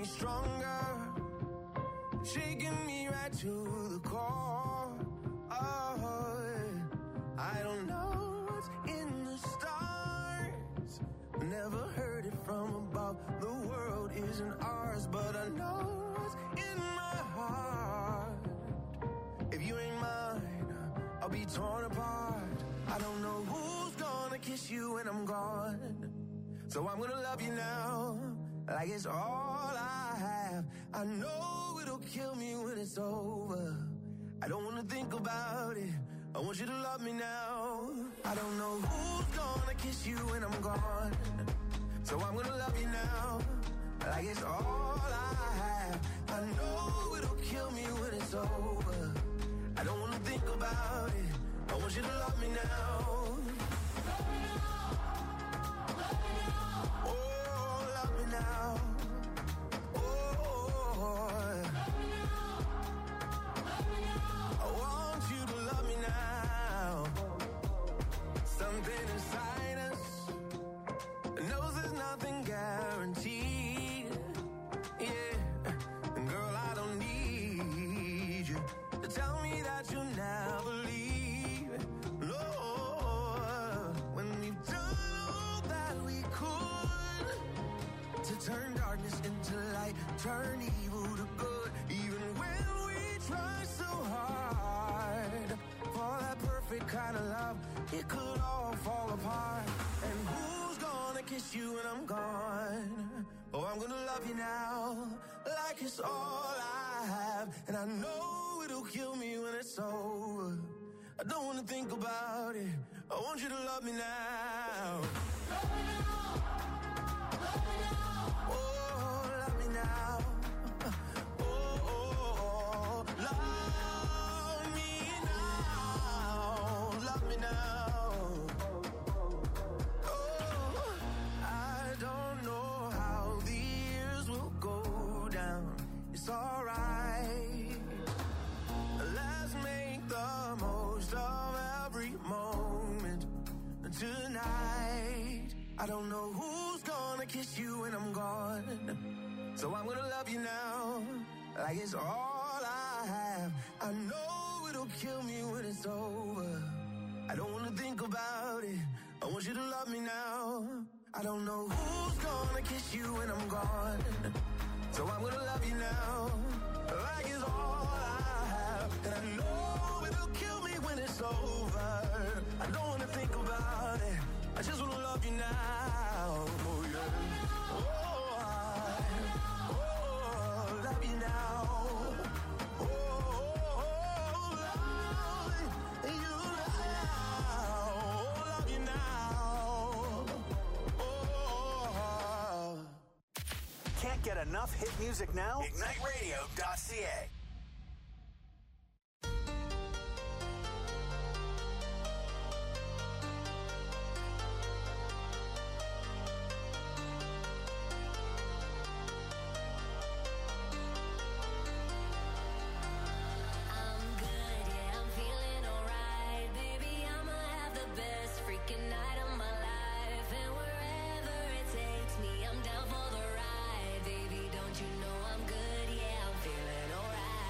me stronger, shaking me right to the core. Oh, I don't know what's in the stars, never heard it from above. The world isn't ours, but I know what's in my heart. If you ain't mine, I'll be torn apart. I don't know who's gonna kiss you when I'm gone, so I'm gonna love you now, like it's all I have. I know it'll kill me when it's over. I don't wanna think about it, I want you to love me now. I don't know who's gonna kiss you when I'm gone, so I'm gonna love you now, like it's all I have. I know it'll kill me when it's over. I don't wanna think about it, I want you to love me now. Love me now, love me now. Oh, love me now. Oh, love me now, love me now. I want you to love me now. Something inside us knows there's nothing guaranteed. Yeah, and girl, I don't need you to tell me that you'll never leave. No, when we've done all that we could to turn darkness into light, turn evil to good, even when we try so hard for that perfect kind of love, it could all fall apart. And who's gonna kiss you when I'm gone? Oh, I'm gonna love you now, like it's all I have. And I know it'll kill me when it's over. I don't wanna think about it, I want you to love me now. Love me now, love me now. Oh, love me now. Oh, love me now. Love me now. Oh, I don't know how the years will go down. It's alright. Let's make the most of every moment tonight. I don't know who's gonna kiss you when I'm gone, so I'm gonna love you now, like it's all I have. I know it'll kill me when it's over. I don't wanna think about it, I want you to love me now. I don't know who's gonna kiss you when I'm gone, so I'm gonna love you now, like it's all I have. And I know it'll kill me when it's over. I don't wanna think about it, I just wanna love you now. Oh yeah. Oh, love you now. Oh, love you now. Love you now. Oh. Can't get enough hit music now? IgniteRadio.ca. I'm down for the ride, baby. Don't you know I'm good? Yeah, I'm feeling alright.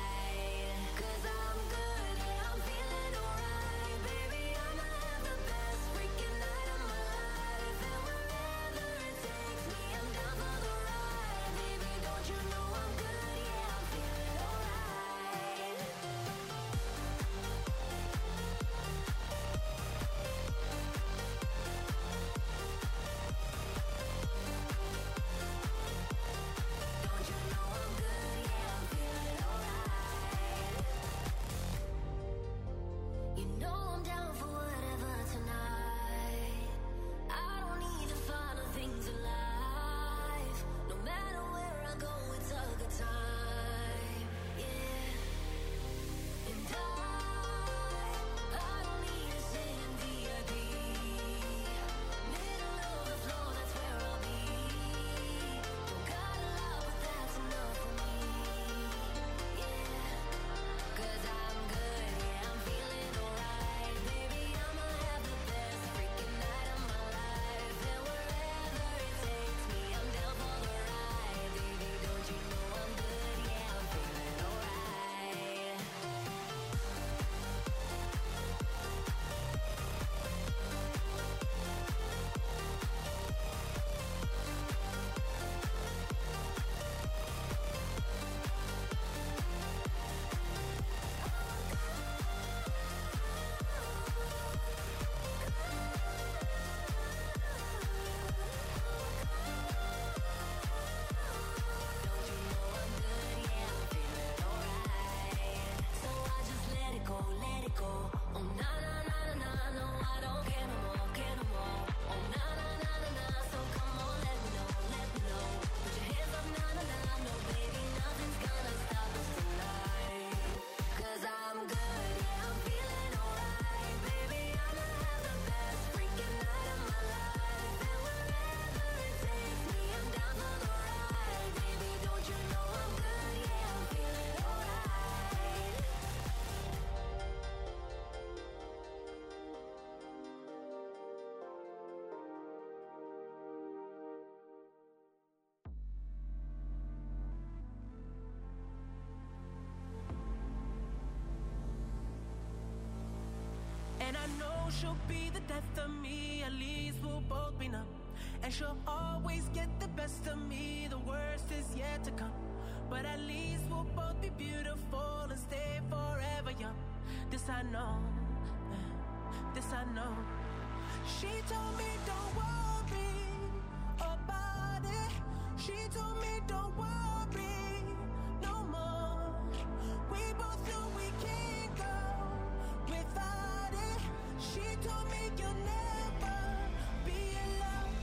And I know she'll be the death of me, at least we'll both be numb. And she'll always get the best of me, the worst is yet to come. But at least we'll both be beautiful and stay forever young. This I know, this I know. She told me don't worry about it. She told me don't worry no more. We both know we can't go without it. She told me you'll never be alone.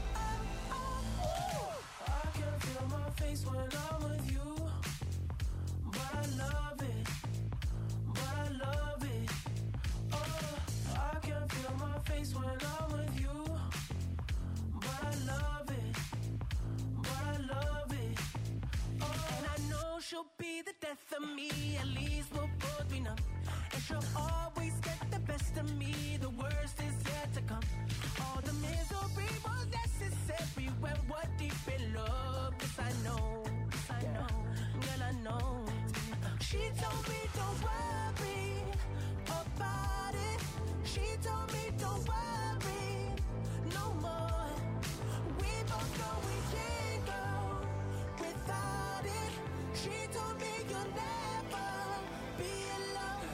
I can feel my face when I'm with you, but I love it, but I love it. Oh, I can feel my face when I'm with you, but I love it, but I love it. Oh, and I know she'll be the death of me, at least we'll both be numb. And she'll always get the best of me, the worst is yet to come. All the misery was necessary when we're deep in love. This I know, girl I know. She told me don't worry about it. She told me don't worry no more. We both know we can't go without it. She told me you'll never be alone.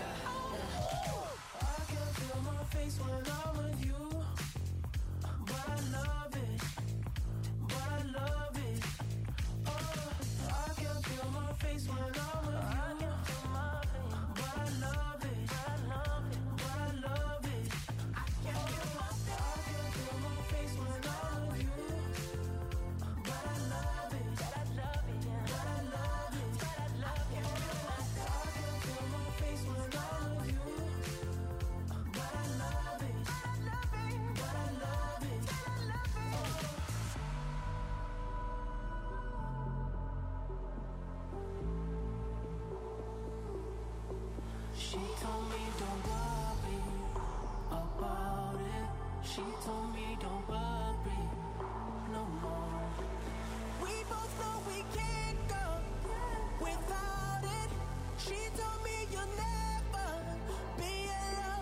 I can feel my face when I'm with you, but I love it, but I love it. Oh, I can feel my face when I'm with you, but I love it, but I love it, but I love it. I can feel my face when I'm with you, but I love it, but I love it, but I love it, but I love it. I can feel my face when I'm with you, but I love it, but I love it, but I love it. She told me don't worry about it. She told me don't worry no more. We both know we can't go without it. She told me you'll never be alone.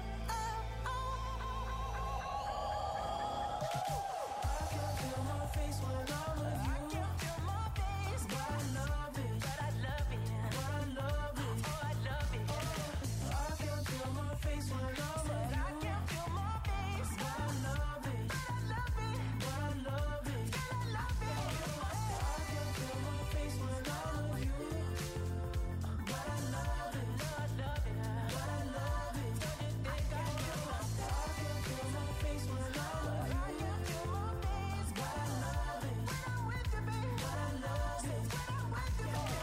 I can feel my face when I'm with you. I can feel my face, but I love it, but I love it, but I love it. Oh, I love it. I can feel my face when I'm with you. I can feel my face, but I love it, but I love it, but I love it, but I love it. I can feel my face when I'm with you, but I love it, but I love it, but I love it. I can feel my face when I'm with you. I can feel my face, but I love it, when I'm with you, baby, but I love it, when I'm with you, baby.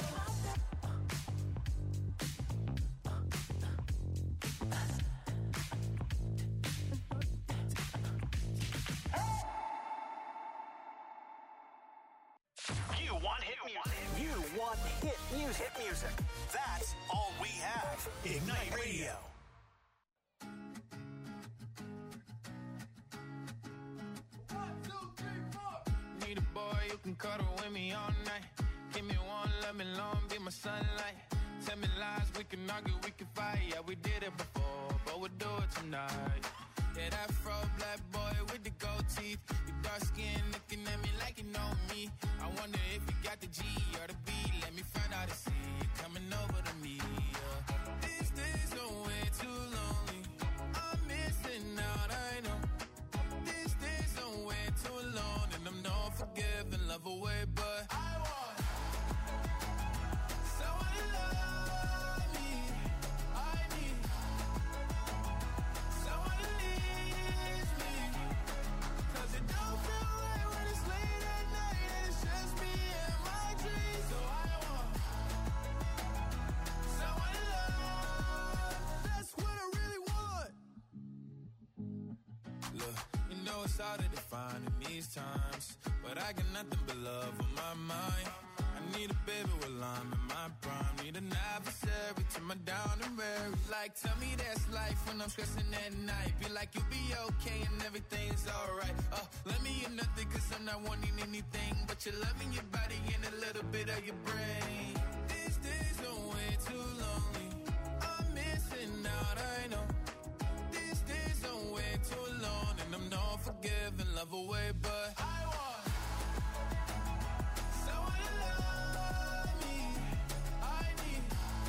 You want hit music. You want hit music. Hit music. That's all we have. Ignite Radio. Need a boy who can cuddle with me all night. Give me one, let me long, be my sunlight. Tell me lies, we can argue, we can fight. Yeah, we did it before, but we'll do it tonight. Yeah, that fro black boy with the gold teeth. Your dark skin looking at me like you know me. I wonder if you got the G or the B. Let me find out and see you coming over to me. Yeah. These days are way too lonely. I'm missing out, I know. These days are way too alone, and I'm not forgiving, love away, but I want someone to love me. I need someone to leave me, 'cause it don't feel right when it's late at night and it's just me and my dreams. So I want someone to love. That's what I really want. Look, you know it's hard to define in these times, but I got nothing but love on my mind. I need a baby while I'm in my prime. Need an adversary to my down and weary. Like, tell me that's life when I'm stressing at night. Be like, you'll be okay and everything's alright. Let me in nothing, 'cause I'm not wanting anything but your love in your body and a little bit of your brain. These days are way too lonely. I'm missing out, I know. These days love away, but I want someone to love me. I need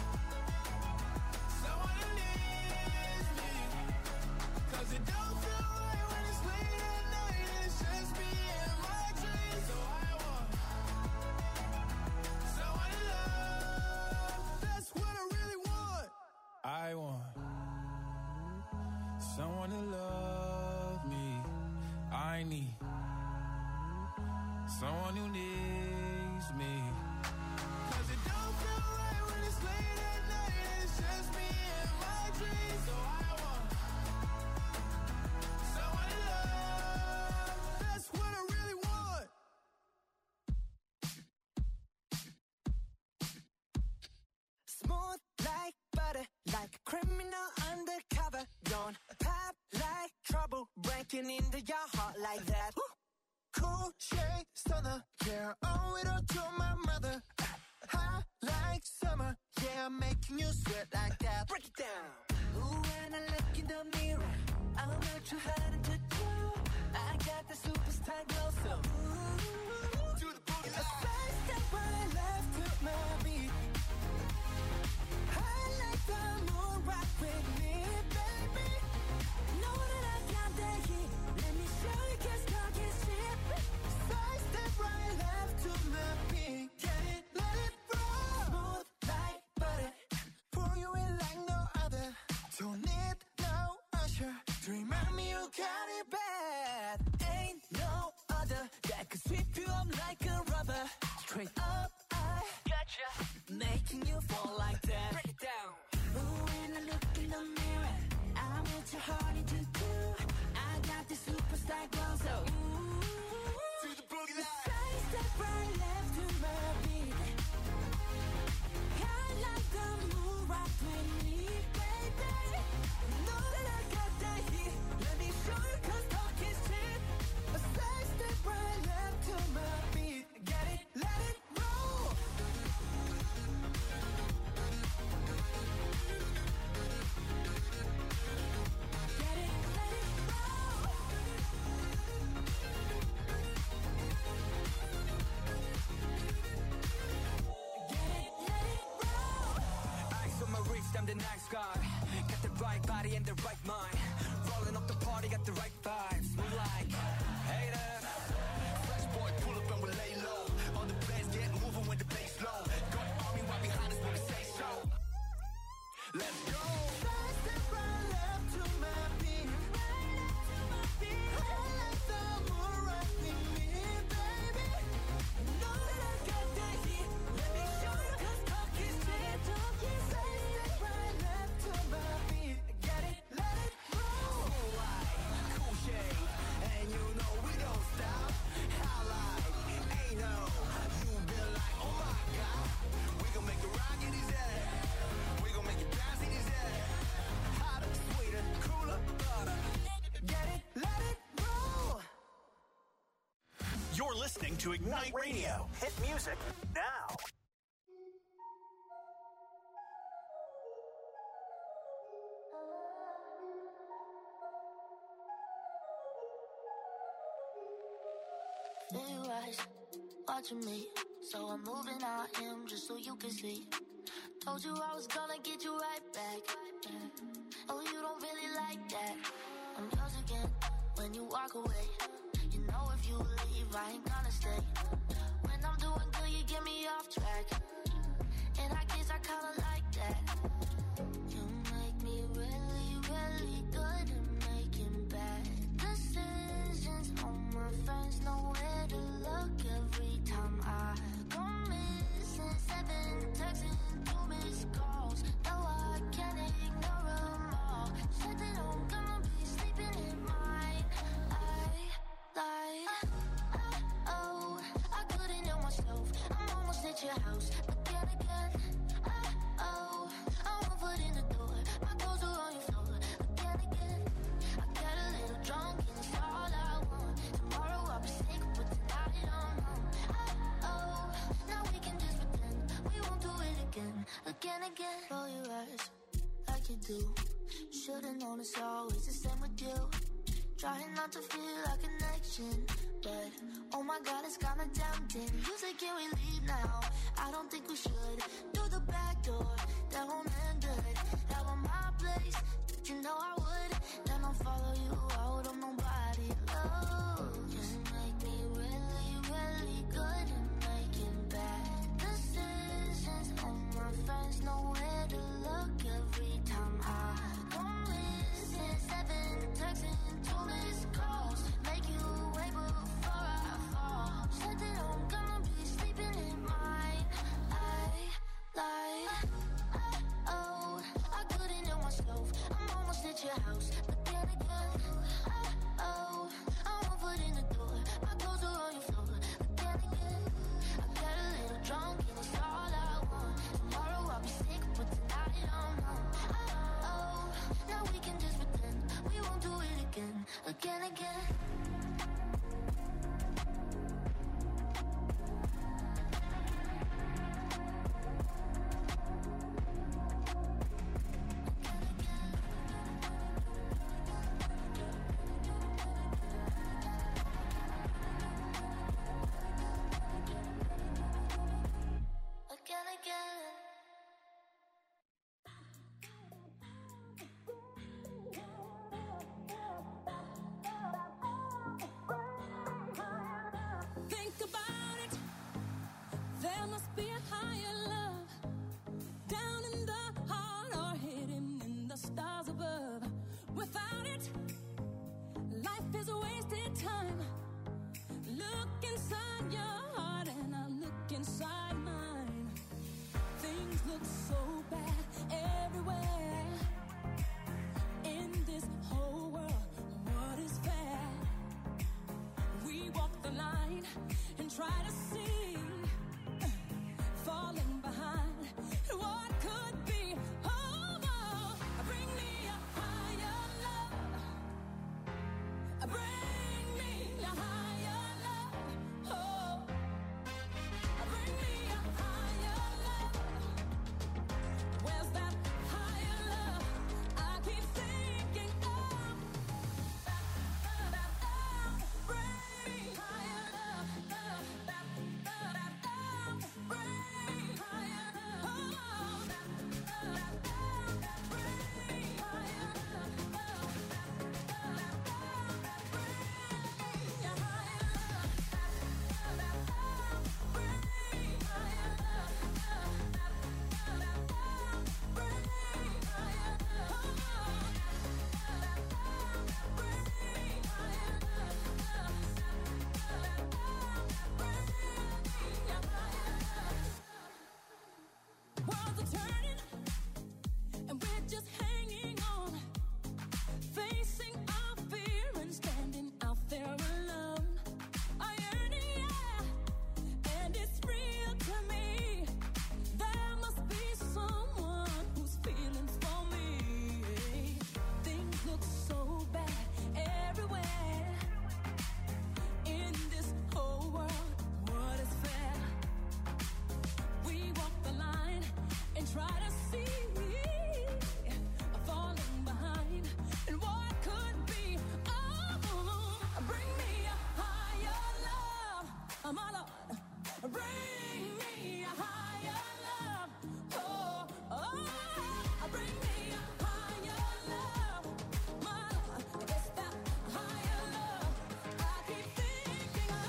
someone who needs me. 'Cause it don't feel right when it's late at night and it's just me and my dreams. So I want someone to love. That's what I really want. I want someone to love me. I need someone who needs me. 'Cause it don't feel right when it's late at night and it's just me and my dreams. So I want someone to love. That's what I really want. Smooth like butter, like a criminal undercover. Don't pop like trouble, breaking into your heart like that. Cool shade stunner, yeah, owe it all to my mother. Hot like summer, yeah, I'm making you sweat like that. Break it down. Ooh, when I look in the mirror, I'm not too hard to do. I got the superstar glow, so ooh, To the boogie a side step right left to my beat. I like the moon rock with me, baby. Know that I got that heat. Let me show you 'cause talk is cheap. side step right left to my beat. Get it, let it roll. Smooth like butter. Pour you in like no other. Don't need no usher to remind me you got it Bad. Ain't no other that could sweep you up like a rubber. Straight up, I gotcha. Making you fall like that. Break it down. Ooh, when I look in the mirror, I'm what your heart into do. I got the superstar glow, so ooh. to the boogie line. Side step right left to my beat. I like the moon rock with me, baby. Know that I got that heat. Let me show you 'cause talk is cheap. A side step right left to my beat. Get it, let it roll. Get it, let it roll. Get it, let it roll. Eyes on my wrist, I'm the nice guy. Got the right body and the right mind. Rolling up the party, got the right vibes. Move like haters. Fresh boy, pull up and we lay low. All the players get moving when the bass low. Got army right behind us when we say so. Let's go. Side step right left to my beat. I like the moon rock with me, baby. Know that I got that heat. Let me show you 'cause talk is cheap. Side step right left to my beat. Get it, let it roll. Cool shade, and you know we don't stop. Highlight, ain't no. You been like, oh my god. We gon' make it rock in his head. We gon' make it bounce in his head. Hotter, sweeter, cooler, butter. Get it, let it roll. You're listening to Ignite Radio. Hit music now. There you rise, watching me. So I'm moving on him just so you can see. Told you I was gonna get you right back. Oh, you don't really like that. I'm yours again when you walk away. You know if you leave, I ain't gonna stay. When I'm doing good, you get me off track. And I guess I kinda like that. You make me really, really good at making bad decisions. All my friends know where to look every time I go missing. 7 texts and 2 missed calls. No, I can't ignore them all. Said that I'm gonna be sleeping in mine. Oh, I couldn't help myself. I'm almost at your house again. Oh, I won't put in the door. My clothes are on your floor again. I got a little drunk and it's all I want. Tomorrow I'll be sick, but tonight I'm home. Oh, now we can just pretend we won't do it again. Roll your eyes like you do. Should've known it's always the same with you. Trying not to feel a connection, but oh my God, it's kinda tempting. You say, can we leave now? I don't think we should. Through the back door, that won't end good. Out on my place, you know I would. Then I'll follow you out on nobody. Oh, just make me really, really good at making bad decisions. All my friends know where to look every time I go missing. 7 texts and 2 missed calls. Make you wait before I fall. Said that I'm gonna be sleeping in mine. Oh, I couldn't help myself. I'm almost at your house, but then again, oh, I'm one foot in the door. My clothes are on your floor, but then again, I got a little drunk and it's all I want. Tomorrow I'll be sick, but tonight I'm home. Oh, now we can just pretend we won't do it again. Think about it. There must be a higher love down in the heart or hidden in the stars above. Without it, life is a wasted time. Look inside your heart and I'll look inside mine. Things look so bad everywhere. In this whole world, what is fair? We walk the line and try to see, falling behind what could be. Oh, oh, bring me a higher love. Bring me a higher love. Oh, bring me a higher love. Where's that higher love? I keep thinking of. Bring me higher love. Bring me higher love. Worlds are turning, and we're just hanging on, facing our fear and standing out there alone. I yearn, yeah, and it's real to me. There must be someone who's feeling for me. Things look so bad everywhere. In this whole world, what is fair? We walk the line and try to see, falling behind and what could be. Oh, bring me a higher love, my Lord. Bring me a higher love. Oh, oh, bring me a higher love, my Lord. It's that higher love I keep thinking of.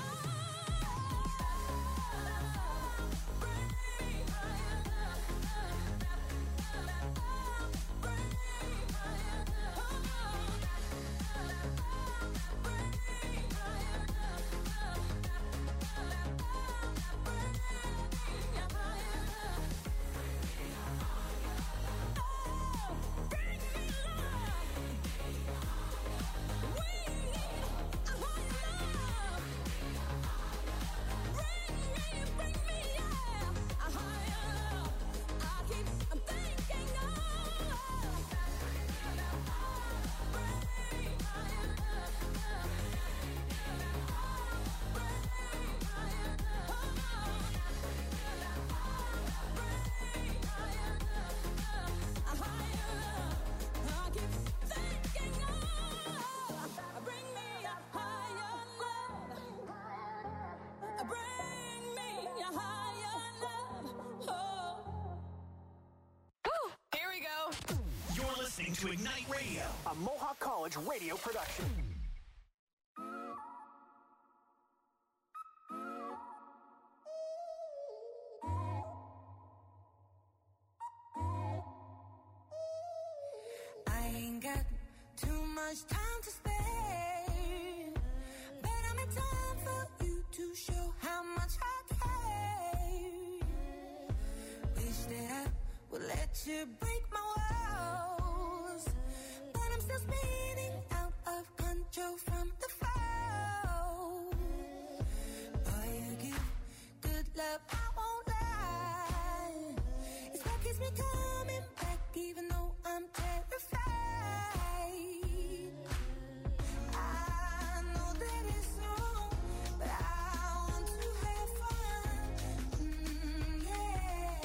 Bring me higher love. to Ignite Radio, a Mohawk College radio production. I ain't got too much time to spare, but I'm in time for you to show how much I care. Wish that I would let you break my walls, but I'm still spinning out of control from the fall. Boy, you give good love, I won't lie. It's what keeps me coming back, even though I'm terrified. I know that it's wrong, but I want to have fun. Yeah.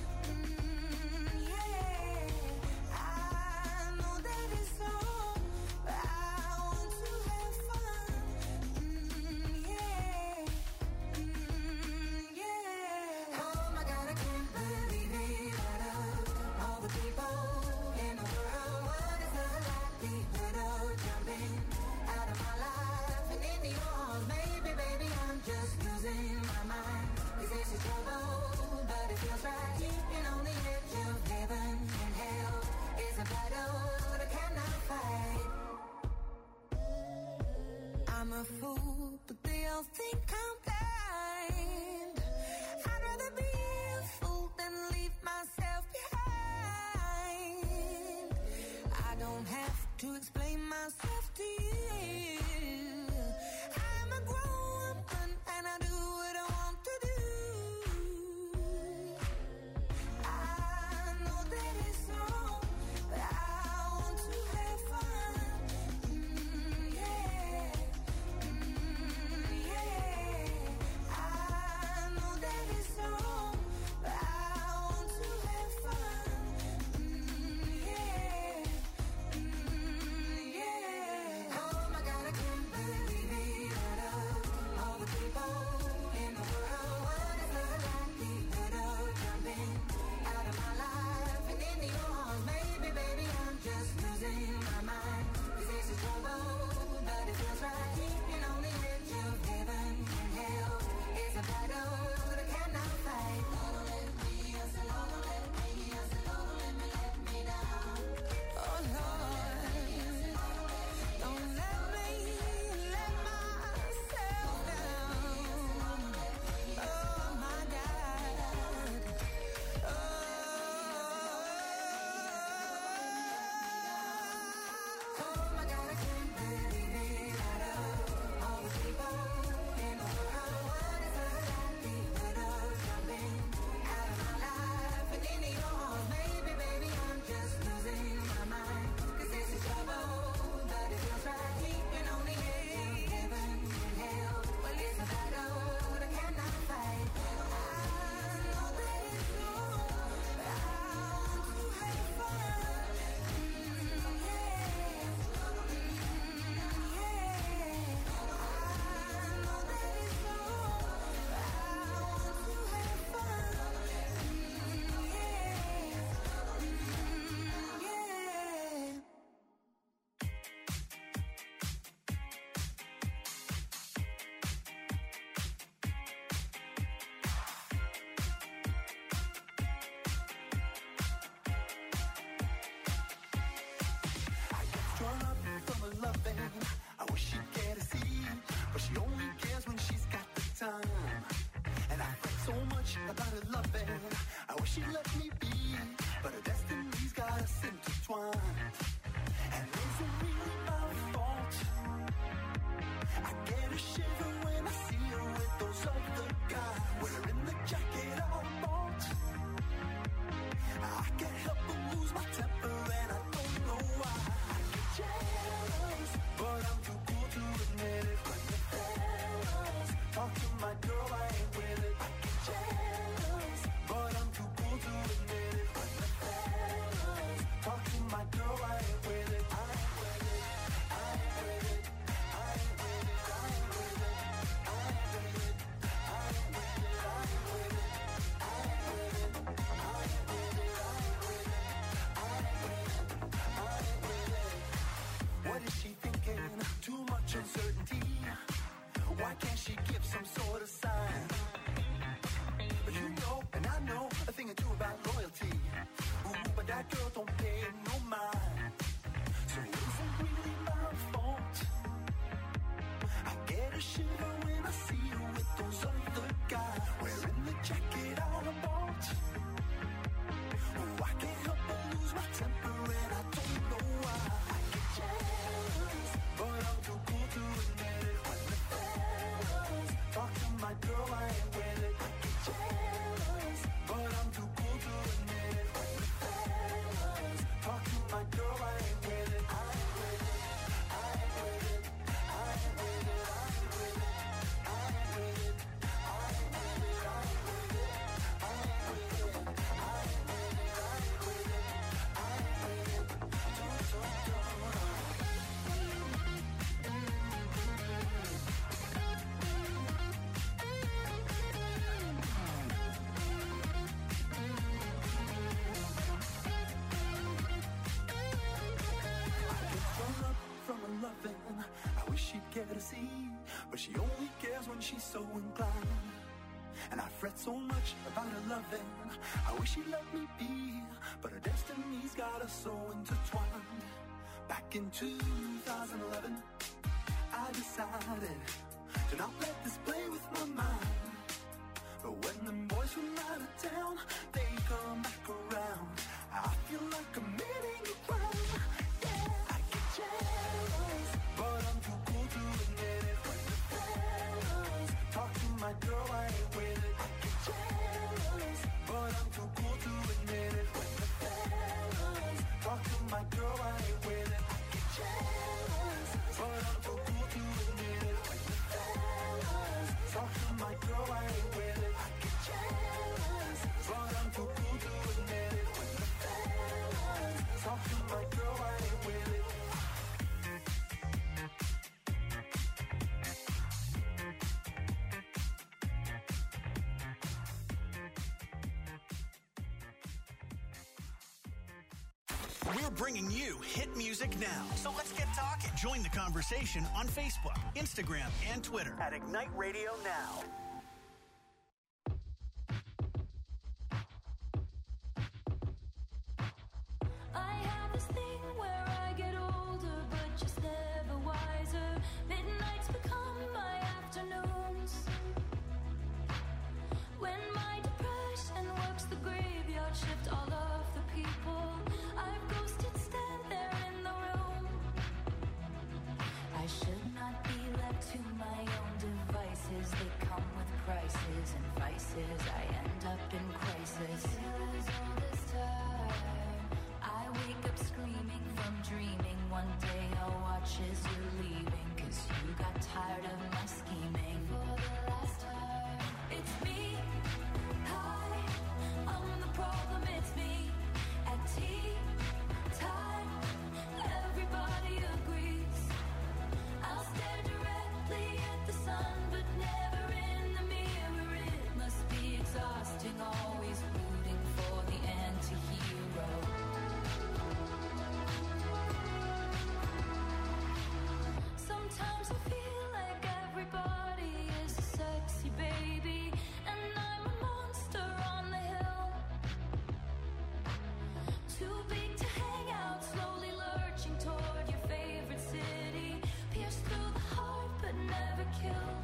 Yeah. I know that it's wrong, but I want to have fun. check it out, I won't. Oh, I can't help but lose my temper and I don't know why. I get jealous, but I'm too cool to admit it. When the fellas talk to my girl, I ain't with it. I get jealous, but I'm too cool to admit it. When the fellas talk to my girl, I ain't with it. I ain't with it. I ain't with it. I ain't with it. I ain't with it. I ain't with it. I ain't with it. I ain't with it. I ain't with it. I ain't with it. I ain't with it. I ain't with it. Up from a loving, I wish she'd care to see, but she only cares when she's so inclined. And I fret so much about her loving, I wish she'd let me be, but her destiny's got us so intertwined. Back in 2011, I decided to not let this play with my mind. But when them boys from out of town, they come back around, I feel like I'm committing a crime. Yeah, I get jealous, but I'm too cool to admit it. When the fellas talk to my girl, I ain't with it. I get jealous, but I'm too cool to admit it. When the fellas talk to my girl, I ain't with it. I get jealous, but I'm too cool to admit it. When the fellas talk to my girl, I ain't with it. I get jealous, but I'm too cool to admit it. When the fellas talk to my girl, I ain't with it. We're bringing you hit music now. So let's get talking. Join the conversation on Facebook, Instagram, and Twitter at Ignite Radio Now. I have this thing where I get older, but just never wiser. Midnights become my afternoons. When my depression works the graveyard shift, all of the people I've ghosted stand there in the room. I should not be left to my own devices. They come with prices and vices. I end up in crisis. All this time, I wake up screaming from dreaming. One day I'll watch as you're leaving, 'cause you got tired of my scheming. For the last time, it's me. Hi, I'm the problem, it's me. At tea time, everybody agrees. I'll stare directly at the sun, but never in the mirror. It must be exhausting, always rooting for the anti-hero. Sometimes I feel like everybody is a sexy baby, and I'm a monster on the hill. Too big to hang out, slowly lurching toward your favorite city. Pierced through the heart, but never killed.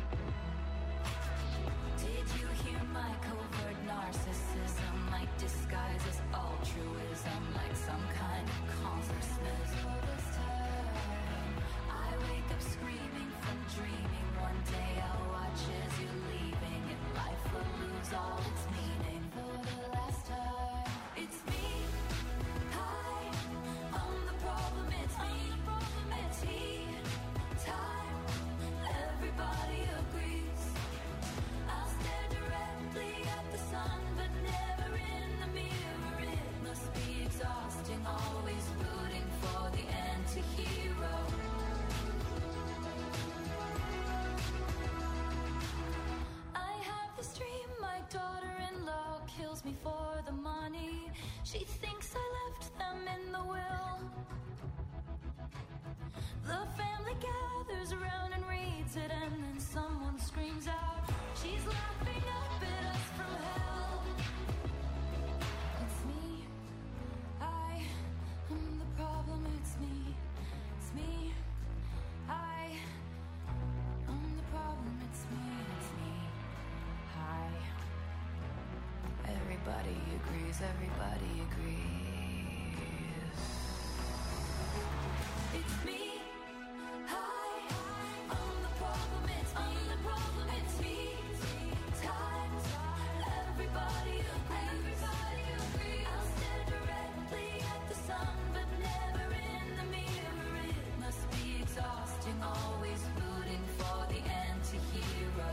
Did you hear my covert narcissism? Might disguise as altruism, like some kind of consciousness. All this time, I wake up screaming from dreaming. One day I'll watch as you're leaving, and life will lose all its meaning. For the last time, it's me. Hi, I'm the problem, it's me. At tea time, everybody agrees. I'll stare directly at the sun, but never in the mirror. It must be exhausting, always rooting for the anti-hero. I have this dream, my daughter-in-law kills me for the money. She thinks I left them in the will. The family gathers around and reads it, and then someone screams out, she's laughing up at us from hell. It's me. I am the problem, it's me. It's me. I am the problem, it's me. It's me. Hi. everybody agrees. It's me. Hi, I'm the problem. It's me. It's me. Times everybody agrees. I'll stare directly at the sun, but never in the mirror. It must be exhausting, always rooting for the anti-hero.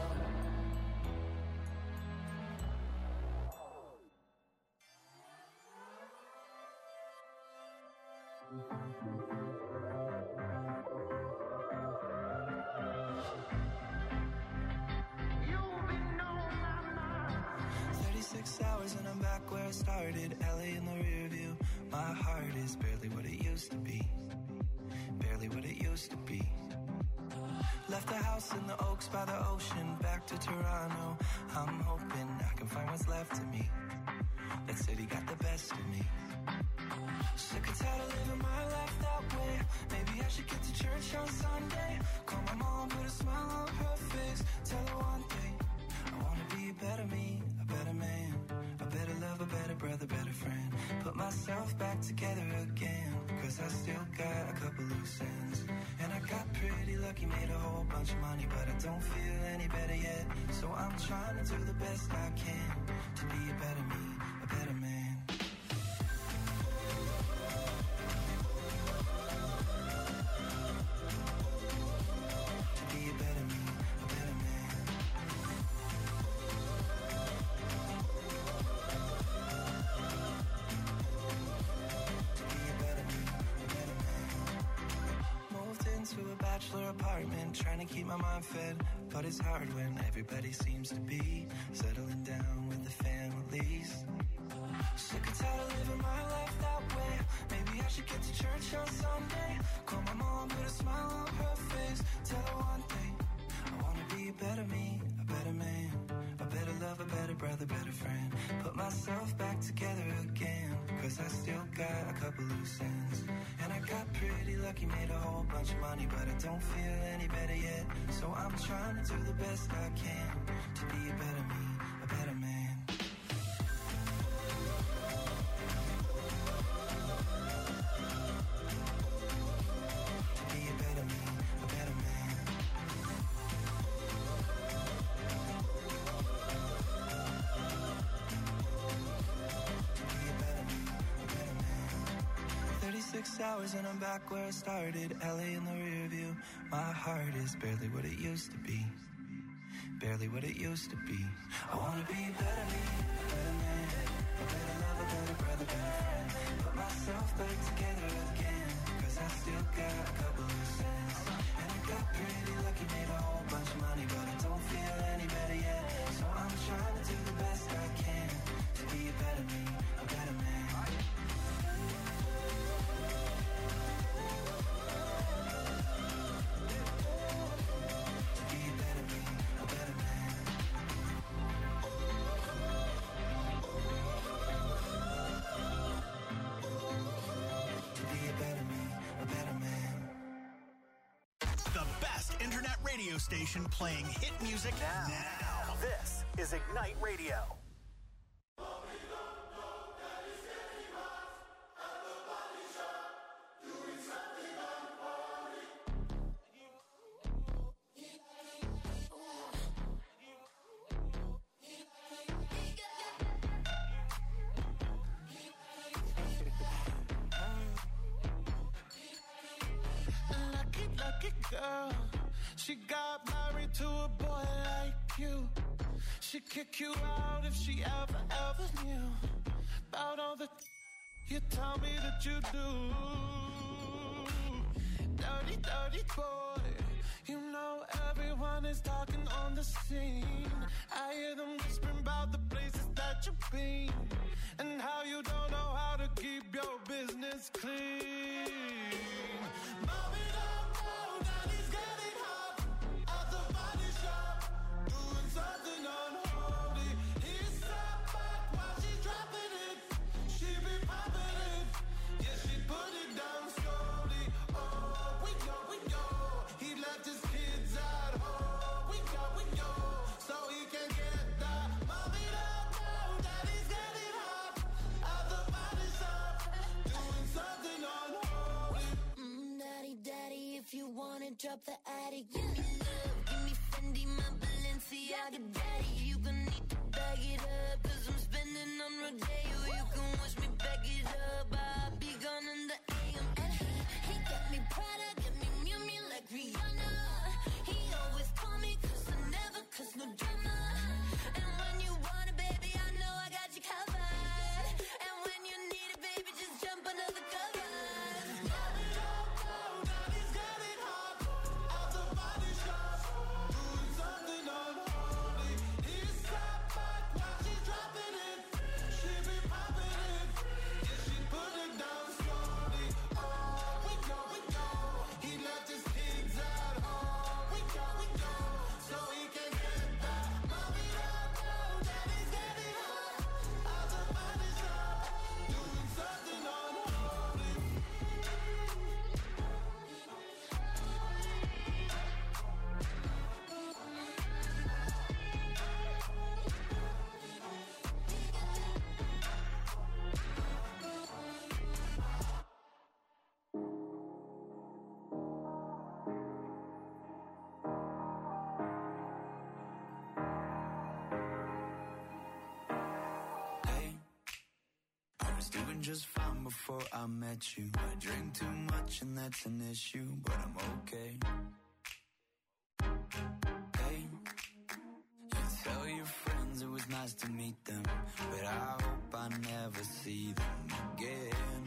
You've been on my mind. 36 hours and I'm back where I started. LA in the rear view. My heart is barely what it used to be. Barely what it used to be. Left the house in the Oaks by the ocean. Back to Toronto. I'm hoping I can find what's left of me. That city got the best of me. Sick and tired of living my life that way. Maybe I should get to church on Sunday. Call my mom, put a smile on her face. Tell her one thing, I wanna be a better me, a better man, a better love, a better brother, better friend. Put myself back together again, cause I still got a couple loose ends. And I got pretty lucky, made a whole bunch of money, but I don't feel any better yet. So I'm trying to do the best I can to be a better me, a better man. Apartment, trying to keep my mind fed, but it's hard when everybody seems to be settling down with the families. Sick and tired of living my life that way. Maybe I should get to church on Sunday. Call my mom, put a smile on her face. Tell her one thing, I wanna be a better me, a better man, a better love, a better brother, better friend. Put myself back together again, cause I still got a couple loose ends. And I got pretty lucky, made a whole bunch of money, but I don't feel any better yet. So I'm trying to do the best I can to be a better me, a better man. To be a better me, a better man. To be a better me, a better man. 36 hours and I'm back where I started. LA in the rear view. My heart is barely what it used to be. Barely what it used to be. I wanna be a better me, a better man, a better love, a better brother, better friend. Put myself back together again, cause I still got a couple loose ends. And I got pretty lucky, made a whole bunch of money, but I don't feel any better yet. So I'm trying to do the best I can to be a better me, a better man. Internet radio station playing hit music now. This is Ignite Radio. Lucky girl, she got married to a boy like you. She'd kick you out if she ever knew about all the you tell me that you do. Dirty, dirty boy, you know everyone is talking on the scene. I hear them whispering about the places that you've been and how you don't know how to keep your business clean. Mommy, don't know that he's getting hot at the body shop, doing something unholy. He sat back while she dropping it. She be popping it, yeah, she put it down slowly. Oh, we go. He left his kids at home. We go, so he can get that. Mommy, don't know that he's getting hot drop the attic. Give me love, give me Fendi, my Balenciaga daddy. You gon' need to bag it up, cause I'm spending on Rodeo. You can wish me back it up, I'll be gone in the AM. And he got me Prada, got me Miu Miu like Rihanna. He always call me cause I never cause no drama. And when you want it, baby, I know I got you covered. And when you need it, baby, just jump under the covers. Doing just fine before I met you. I drink too much and that's an issue, but I'm okay. Hey, you tell your friends it was nice to meet them, but I hope I never see them again.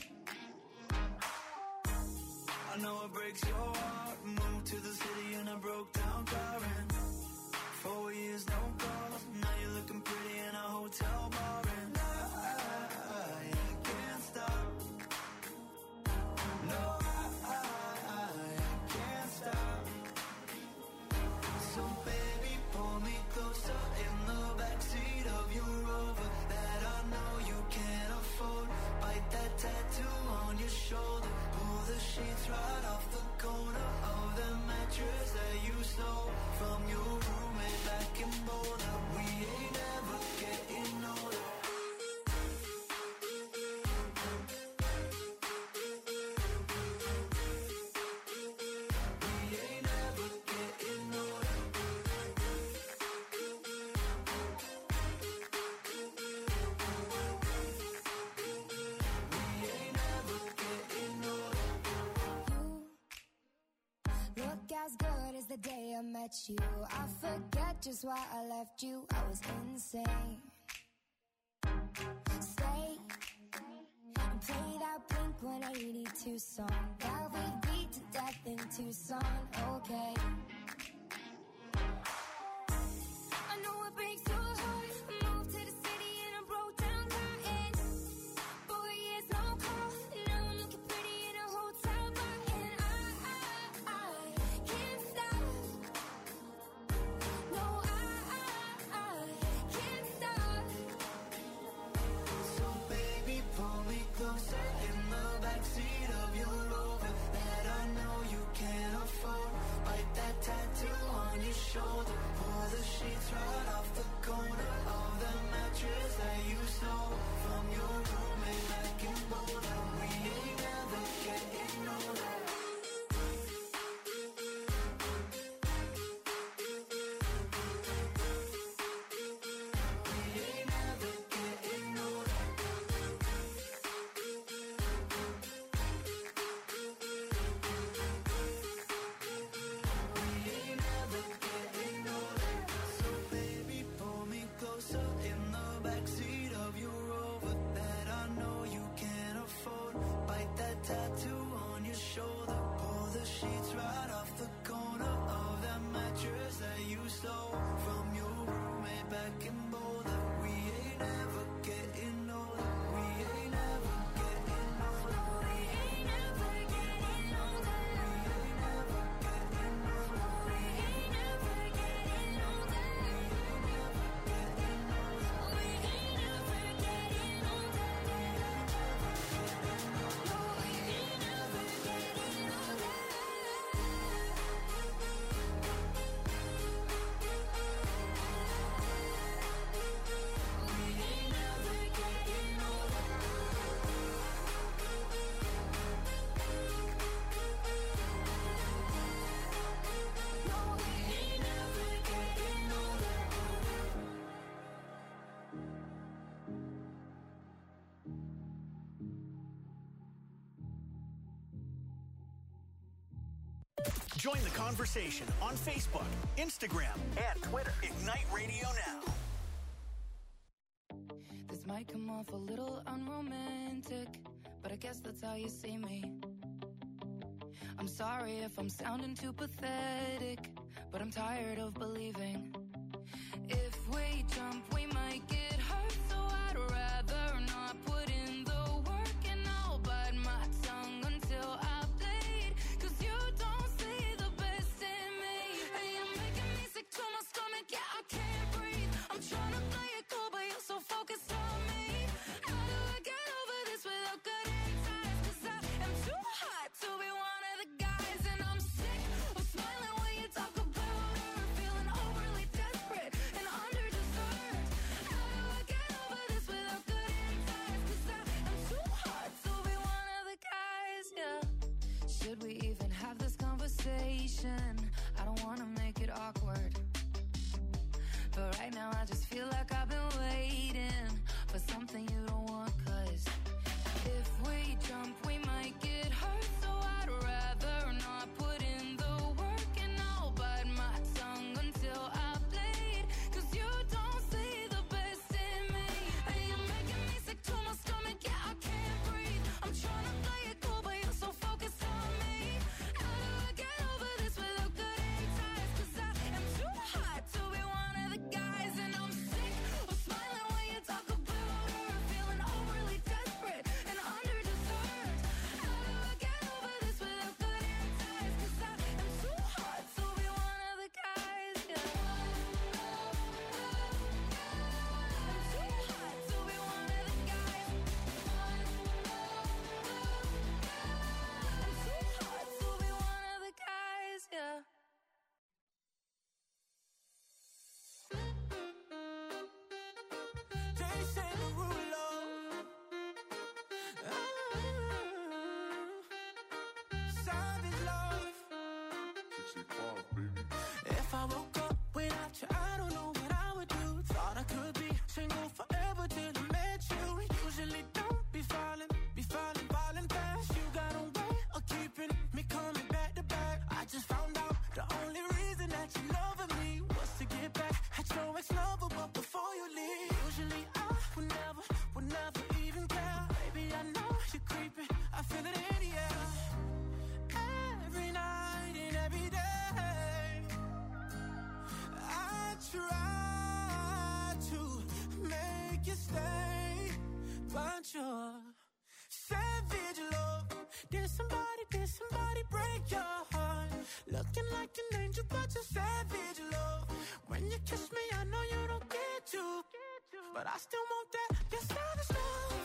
I know it breaks your heart. Moved to the city and I broke down crying. 4 years, no calls. Now you're looking pretty in a hotel bar. And I can't stop. No, I can't stop. So baby, pull me closer in the backseat of your Rover that I know you can't afford. Bite that tattoo on your shoulder. Pull the sheets right off the corner of the mattress that you stole from your roommate back in Boulder. We ain't never getting older. We ain't never getting older. We ain't never getting older. Look as good as the day I met you. I forget just why I left you. I was insane. Stay and play that Blink 182 song that we beat to death in Tucson. Okay. I know it breaks your heart. I moved to the city and I broke down crying. 4 years, no call. Now I'm looking pretty in a hotel bar. And I can't stop. No, I can't stop. So baby, pull me closer in the backseat of your Rover that I know you can't afford. Bite that Join the conversation on Facebook, Instagram, and Twitter. Ignite Radio Now. This might come off a little unromantic, but I guess that's how you see me. I'm sorry if I'm sounding too pathetic, but I'm tired of believing. If we jump, we might get hurt, so I'd rather not put in the work, and I'll bite my tongue until I bleed, 'cause you don't see the best in me. Hey, you're making me sick to my stomach, yeah, I can't breathe. I'm trying to play it cool, but you're so focused on me. How do I get over this without cutting ties? 'Cause I am too hot to be one of the guys, and I'm sick of smiling when you talk about her, feeling overly desperate and underdeserved. How do I get over this without cutting ties? 'Cause I am too hot to be one of the guys, yeah. Should we even have this conversation? I don't want to make it awkward, but right now I just feel like I've been waiting for something you don't want, 'cause if we jump, we might get hurt, so I'd rather not put in the work, and I'll bite my tongue until I bleed, 'cause you don't see the best in me. Hey, you're making me sick to my stomach, yeah, I can't breathe. I'm trying to play it cool, but you're so focused on me. How do I get over this without cutting ties? 'Cause I am too hot to be one of the guys, and I'm sick of smiling when you talk about her, feeling overly desperate and underdeserved. How do I get over this without cutting ties? 'Cause I am too hot to be one of the guys, yeah. I'm too hot to be one of the guys. I'm too hot to be one of the guys, yeah. Jason Derulo. Savage love. If I woke up without you, I don't know what I would do. Thought I could be single forever till I met you. Usually don't be falling fast. You got a way of keeping me coming back to back. I just found out the only reason that you loving me was to get back at your ex-lover, but before you leave, usually I would never even care. Baby, I know you're creeping, I feel it in the air. Every night and every day, I try to make you stay, but you're savage love. Did somebody break your heart? Looking like an angel, but you're savage love. When you kiss me, I know you don't get to, but I still want that. Your savage love.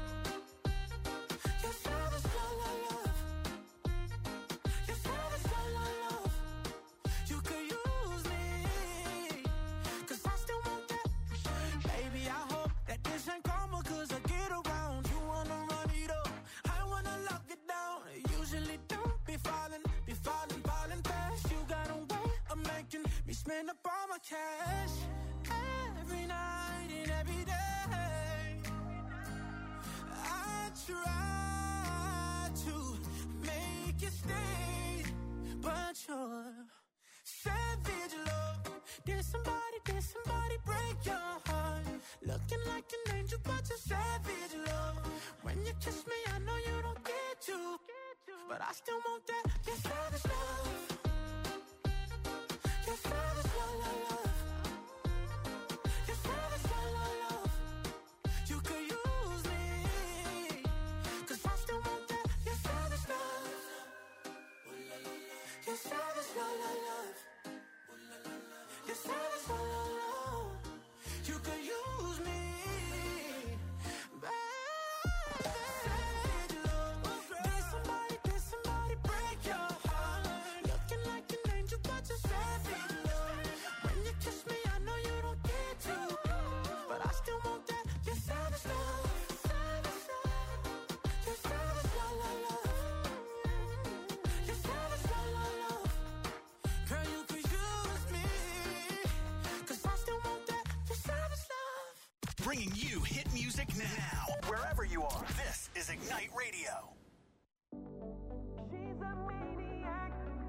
Your savage love, love. Your savage love, love. You could use me, 'cause I still want that. Baby, I hope that this ain't karma, 'cause I get around. You wanna run it up, I wanna lock it down. Usually don't be falling fast. You got a way of making me spend up all my cash. Every night and every day, I try to make you stay, but you're savage love. Did somebody break your heart? Looking like an angel, but you're savage love. When you kiss me, I know you don't get to, but I still want that. Your savage love. Your savage love, love. Your savage love, love. You could use me, 'cause I still want that. Your savage love. Your savage love, love. Your savage love, love. You could use me, savage love. Did somebody break your heart? Looking like an angel, but you're savage love. When you kiss me, I know you don't get to, but I still want that. Your savage love. Your savage love, love. Your savage love, love. Girl, you could use me, 'cause I still want that. Your savage love. Bringing you hit music now, wherever you are. This is Ignite Radio. She's a maniac, but you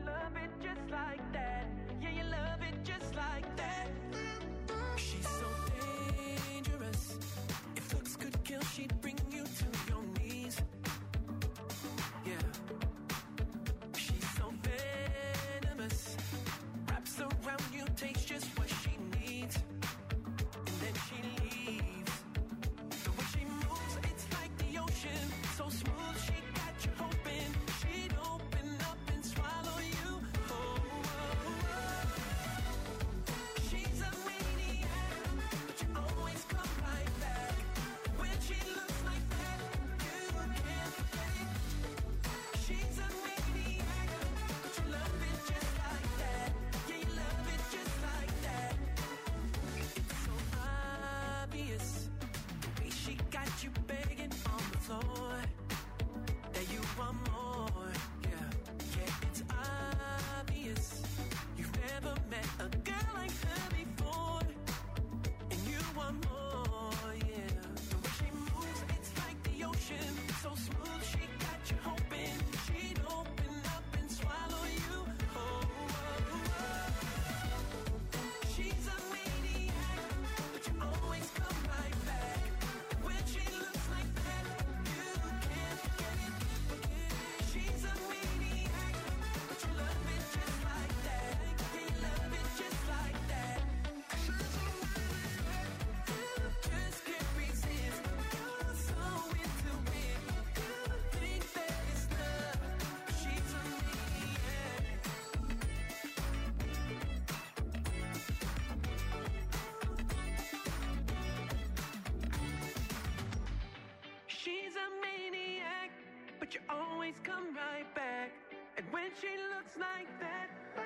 love it just like that. Yeah, you love it just like that. She's so dangerous. If looks could kill, she'd bring you to your knees. Yeah. She's so venomous. Wraps around you, takes just what she needs. And then she leaves. The way she moves, it's like the ocean. So smooth, she got you hoping she'd open up and swallow you. Oh, oh, oh. She's a maniac, but you always come right back. When she looks like that, you can't forget it. She's a maniac, but you love it just like that. Yeah, you love it just like that. It's so obvious, the way she got you begging on the floor, that you want more. Yeah, yeah, it's obvious. You've never met a girl like her before, and you want more. Yeah, the way she moves, it's like the ocean. So smooth, she got you hoping she'd open up and swallow you. Oh, oh, oh. She's a maniac, but you always come right back. When she looks like that, you can't forget it. She's a maniac, but you love it just like that. Yeah, you love it just like that. She's a maniac, just can't resist. You're so into it. You think that it's love, but she's a maniac. She's a maniac, but you always come right back. And when she looks like that,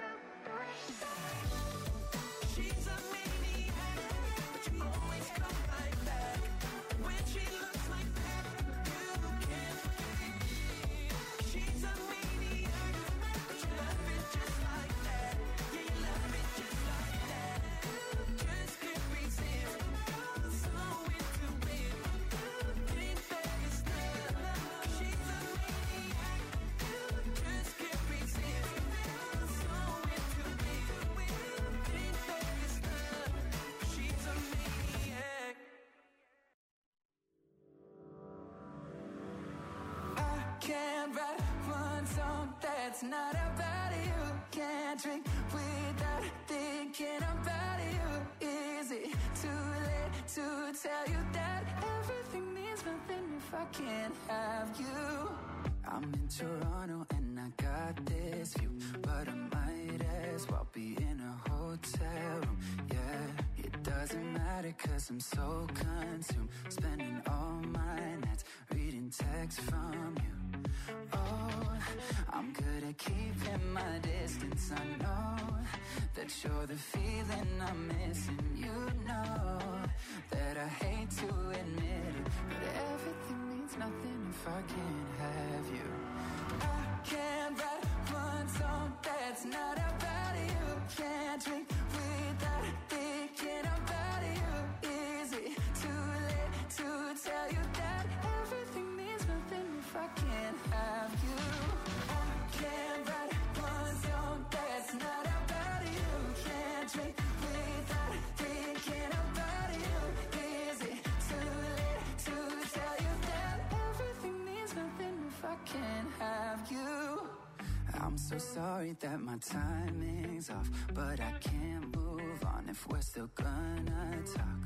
she's a maniac, but you always come right back. When she looks like that, you can't forget it. She's a maniac, but you love it just like that. Yeah, you love it just like that. Just can't resist. You're so into it. You think that it's love. She's a maniac. Just can't resist. You're so into it. You think that it's love. She's a maniac. I can't write one song that's not about you. Can't drink without thinking about you. Is it too late to tell you that everything means nothing if I can't have you? I'm in Toronto and I got this view, but I might as well be in a hotel room. Yeah, it doesn't matter 'cause I'm so consumed, spending all my nights reading texts from you. Oh, I'm good at keeping my distance. I know that you're the feeling I'm missing. You know that I hate to admit it, but everything means nothing if I can't have you. I can't write one song that's not about you. Can't drink without thinking about you. Is it too late to tell you that everything means nothing if I can't have you? I can't write one song that's not about you. Can't drink without thinking about you. Is it too late to tell you that everything means nothing if I can't have you? I'm so sorry that my timing's off, but I can't move on if we're still gonna talk.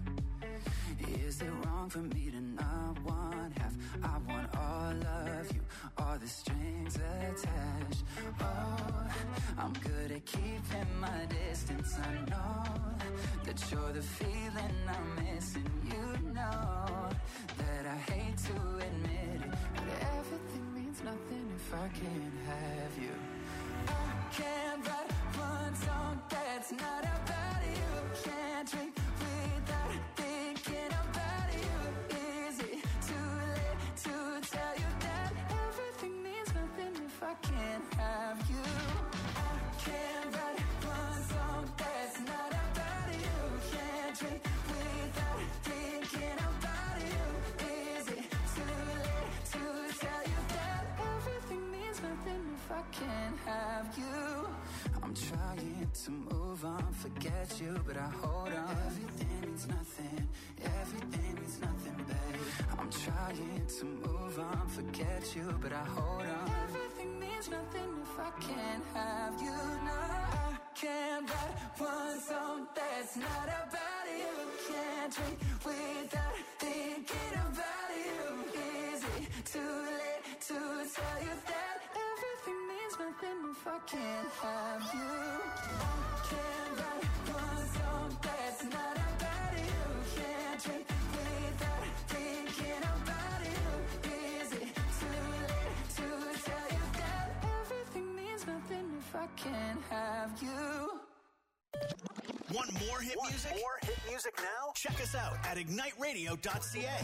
Is it wrong for me to not want half? I want all of you, all the strings attached. Oh, I'm good at keeping my distance. I know that you're the feeling I'm missing. You know that I hate to admit it, but everything means nothing if I can't have you. I can't write one song that's not about you. Can't drink without thinking about you. Is it too late to tell you that everything means nothing if I can't have you? I can't write one song that's not about you. Can't drink without thinking about you. Is it too late to tell you that everything means nothing if I can't have you? to move on, forget you, but I hold on. Everything means nothing, everything means nothing, babe. I'm trying to move on, forget you, but I hold on. Everything means nothing if I can't have you. No, I can't write one song that's not about you. Can't drink without thinking about you. Is it too late to tell you that everything means nothing if I can't have you? I can't write one song that's not about you. Can't drink without thinking about you. Is it too late to tell you that everything means nothing if I can't have you? Want more hit music? More hit music now? Check us out at igniteradio.ca.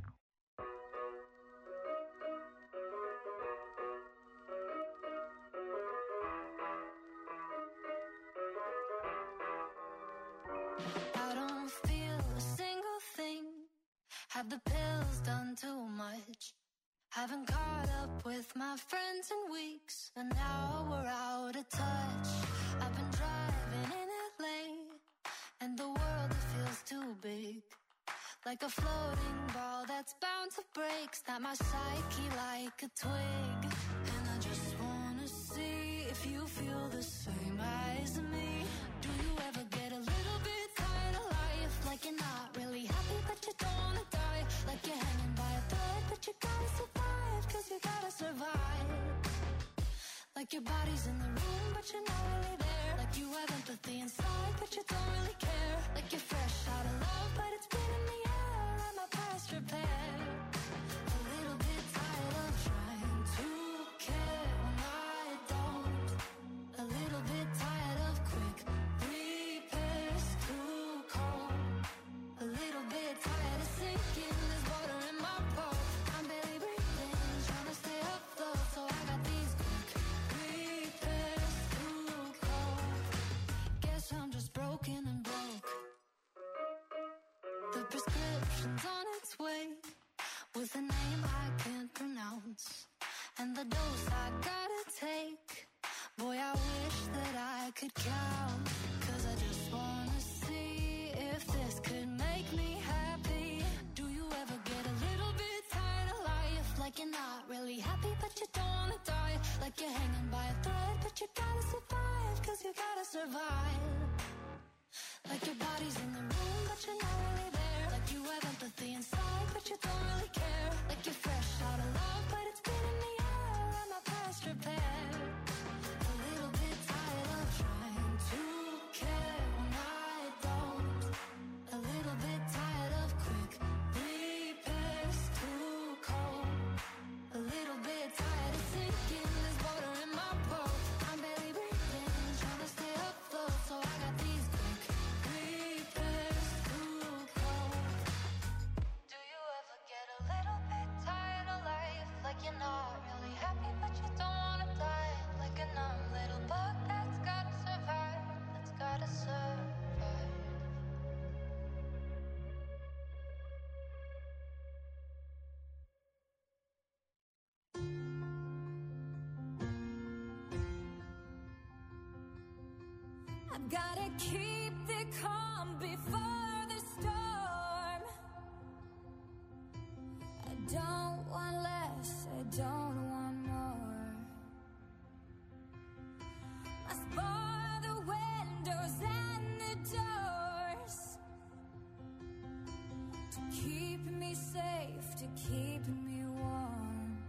I don't feel a single thing. Have the pills done too much? Haven't caught up with my friends in weeks, and now we're out of touch. I've been driving in LA, and the world, it feels too big. Like a floating ball that's bound to break. Snap my psyche like a twig. And I just wanna see if you feel the same as me. Do you ever get a little bit tired of life? Like you're not really happy but you don't wanna die. Like you're hanging by a thread but you gotta survive, cause you gotta survive. Like your body's in the room but you're not really there. Like you have empathy inside but you don't really care. Like you're fresh out of love but it's been in the air and my past repair. A little bit tired of trying to care when I don't. A little bit tired of quick repairs, too cold. A little bit tired of sinking, there's water in my boat. I'm barely breathing, trying to stay afloat. So I got these quick repairs, too cold. Guess I'm just broken and broke. The prescription's on its way, with a name I can't pronounce, and the dose I gotta take. Boy, I wish that I could count, cause I just wanna see if this could make me happy. Do you ever get a little bit tired of life? Like you're not really happy but you don't wanna die. Like you're hanging by a thread but you gotta survive, cause you gotta survive. Like your body's in the room but you're not really there. Like you have empathy inside but you don't really care. Like you're fresh out of love but it's been in the air and my past repair. A little bit tired of trying to care when I don't. A little bit tired of quick repairs, too cold. A little bit tired of sinking, there's water in my boat. I'm barely breathing, trying to stay afloat. So I got these quick repairs, too cold. Do you ever get a little bit tired of life? Like you're not really happy but you don't wanna die. Like a numb little bug that's gotta survive, that's gotta survive. I've gotta keep the calm before the storm. I don't want less, I don't want more. Must bar the windows and the doors to keep me safe, to keep me warm.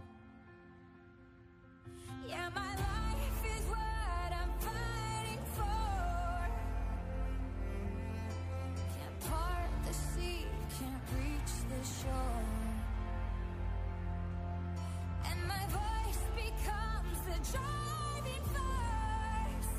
Yeah, my life is what I'm fighting for. Can't part the sea, can't reach the shore. And my voice becomes the driving force.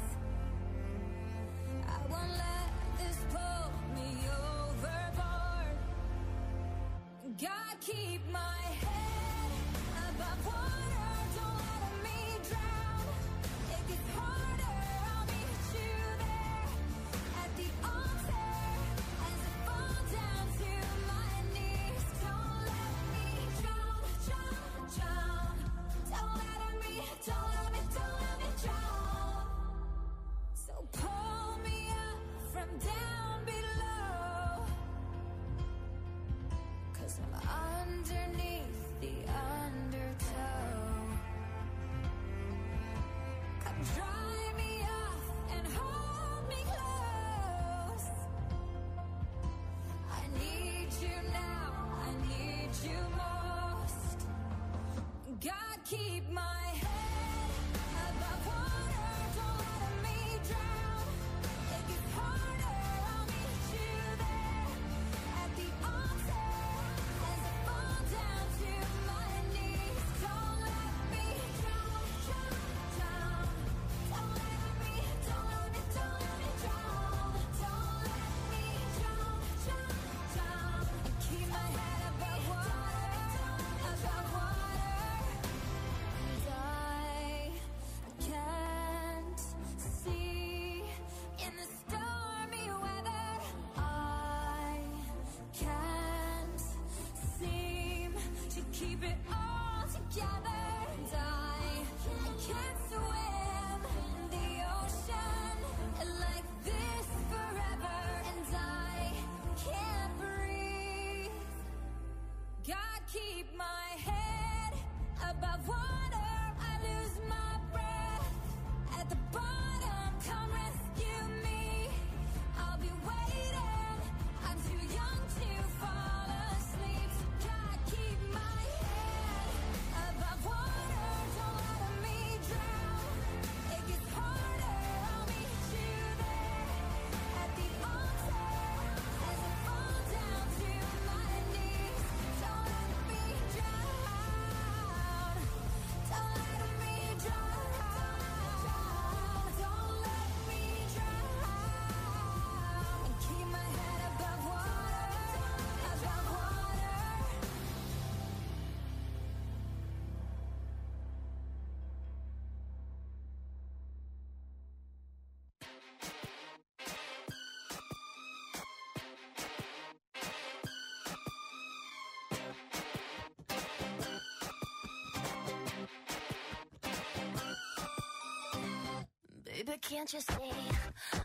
I won't let this pull me overboard. God, keep my head above water, don't let me drown. It gets harder, I'll meet you there at the altar as I fall down to my knees. Don't let me drown, drown, drown. Don't let me drown. So pour God, keep my head above water. Don't let me drown. It gets harder. I'll meet you there at the altar as I fall down to my knees. Don't let me drown, drown, drown. Don't let me drown. Don't let me drown, drown, drown. And keep my head above water, above water. And I can't see in the stormy weather. I can't seem to keep it all together. And I can't swim in the ocean like this forever. And I can't breathe. God, keep my head above water. I lose my breath at the bottom. Come rescue me. I'll be waiting. I'm too young to fall asleep. So God, keep my head above water. Don't let me drown. It gets harder. I'll meet you there at the altar as I fall down to my knees. Don't let me drown. Don't let me drown. Don't let me drown. And keep my head above water, above water. Baby, can't you see